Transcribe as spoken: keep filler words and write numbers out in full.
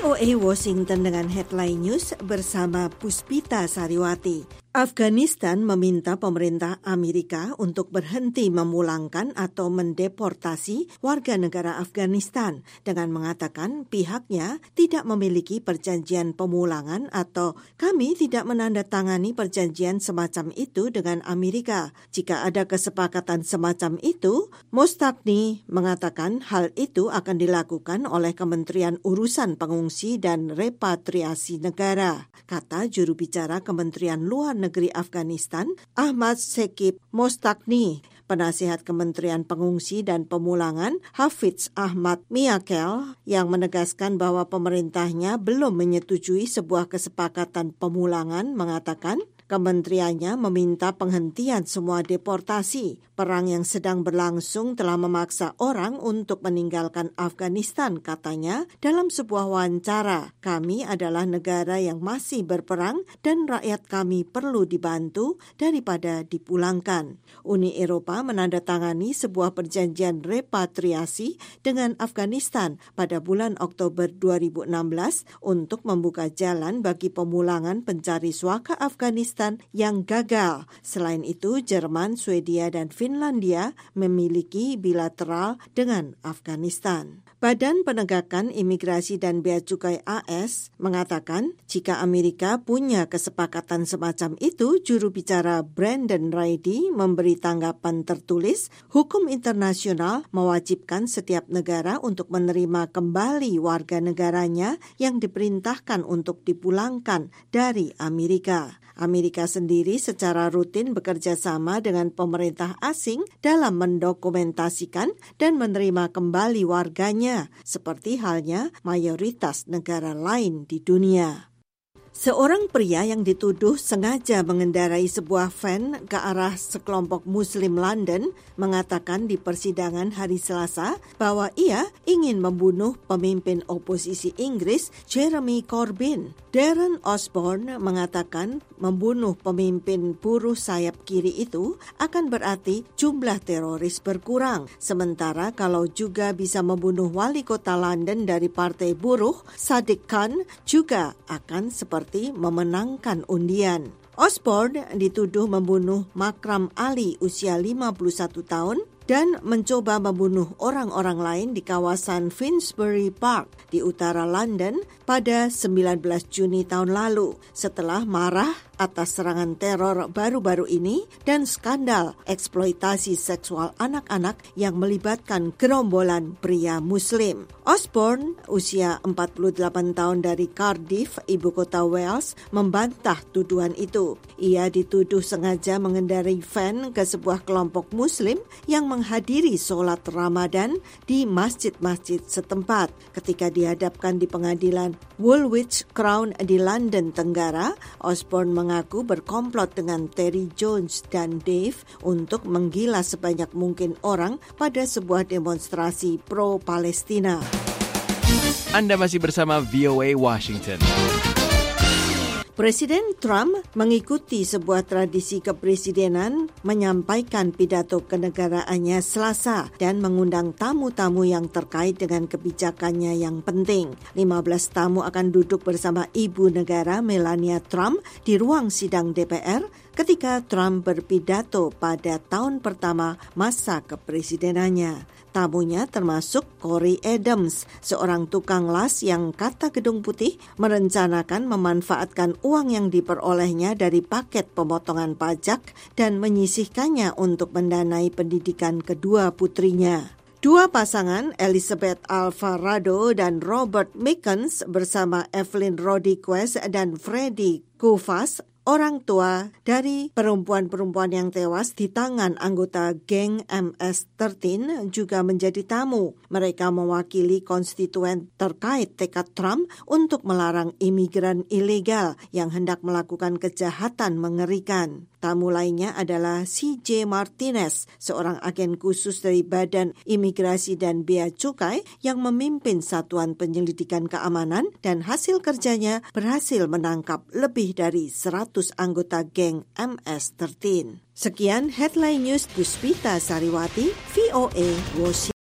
V O A Washington dengan Headline News bersama Puspita Sariwati. Afghanistan meminta pemerintah Amerika untuk berhenti memulangkan atau mendeportasi warga negara Afghanistan dengan mengatakan pihaknya tidak memiliki perjanjian pemulangan atau kami tidak menandatangani perjanjian semacam itu dengan Amerika. Jika ada kesepakatan semacam itu, Mostaqni mengatakan hal itu akan dilakukan oleh Kementerian Urusan Pengungsi dan Repatriasi Negara, kata juru bicara Kementerian Luar Negeri Afghanistan, Ahmad Sekib Mostaqni. Penasihat Kementerian Pengungsi dan Pemulangan, Hafiz Ahmad Miakel, yang menegaskan bahwa pemerintahnya belum menyetujui sebuah kesepakatan pemulangan, mengatakan kementeriannya meminta penghentian semua deportasi. Perang yang sedang berlangsung telah memaksa orang untuk meninggalkan Afghanistan, katanya dalam sebuah wawancara. Kami adalah negara yang masih berperang dan rakyat kami perlu dibantu daripada dipulangkan. Uni Eropa menandatangani sebuah perjanjian repatriasi dengan Afghanistan pada bulan Oktober dua ribu enam belas untuk membuka jalan bagi pemulangan pencari suaka Afghanistan yang gagal. Selain itu, Jerman, Swedia, dan Finlandia memiliki bilateral dengan Afghanistan. Badan Penegakan Imigrasi dan Bea Cukai A S mengatakan jika Amerika punya kesepakatan semacam itu, juru bicara Brandon Ridey memberi tanggapan tertulis, hukum internasional mewajibkan setiap negara untuk menerima kembali warga negaranya yang diperintahkan untuk dipulangkan dari Amerika. Amerika sendiri secara rutin bekerja sama dengan pemerintah asing dalam mendokumentasikan dan menerima kembali warganya, seperti halnya mayoritas negara lain di dunia. Seorang pria yang dituduh sengaja mengendarai sebuah van ke arah sekelompok Muslim London mengatakan di persidangan hari Selasa bahwa ia ingin membunuh pemimpin oposisi Inggris Jeremy Corbyn. Darren Osborne mengatakan membunuh pemimpin buruh sayap kiri itu akan berarti jumlah teroris berkurang. Sementara kalau juga bisa membunuh wali kota London dari partai buruh, Sadiq Khan, juga akan seperti memenangkan undian. Osborne dituduh membunuh Makram Ali usia lima puluh satu tahun dan mencoba membunuh orang-orang lain di kawasan Finsbury Park di utara London pada sembilan belas Juni tahun lalu setelah marah atas serangan teror baru-baru ini dan skandal eksploitasi seksual anak-anak yang melibatkan gerombolan pria Muslim. Osborne, usia empat puluh delapan tahun dari Cardiff, ibu kota Wales, membantah tuduhan itu. Ia dituduh sengaja mengendarai van ke sebuah kelompok Muslim yang menghadiri sholat Ramadan di masjid-masjid setempat. Ketika dihadapkan di pengadilan Woolwich Crown di London Tenggara, Osborne mengaku berkomplot dengan Terry Jones dan Dave untuk menggilas sebanyak mungkin orang pada sebuah demonstrasi pro-Palestina. Anda masih bersama V O A Washington. Presiden Trump mengikuti sebuah tradisi kepresidenan menyampaikan pidato kenegaraannya Selasa dan mengundang tamu-tamu yang terkait dengan kebijakannya yang penting. lima belas tamu akan duduk bersama ibu negara Melania Trump di ruang sidang D P R ketika Trump berpidato pada tahun pertama masa kepresidenannya. Tamunya termasuk Corey Adams, seorang tukang las yang kata Gedung Putih merencanakan memanfaatkan uang yang diperolehnya dari paket pemotongan pajak dan menyisihkannya untuk mendanai pendidikan kedua putrinya. Dua pasangan, Elizabeth Alvarado dan Robert Mickens bersama Evelyn Rodriguez dan Freddie Kuvas, orang tua dari perempuan-perempuan yang tewas di tangan anggota geng M S tiga belas juga menjadi tamu. Mereka mewakili konstituen terkait tekad Trump untuk melarang imigran ilegal yang hendak melakukan kejahatan mengerikan. Tamu lainnya adalah C J Martinez, seorang agen khusus dari Badan Imigrasi dan Bea Cukai yang memimpin Satuan Penyelidikan Keamanan dan hasil kerjanya berhasil menangkap lebih dari seratus anggota geng M S tiga belas. Sekian Headline News Puspita Sariwati, V O A Washington.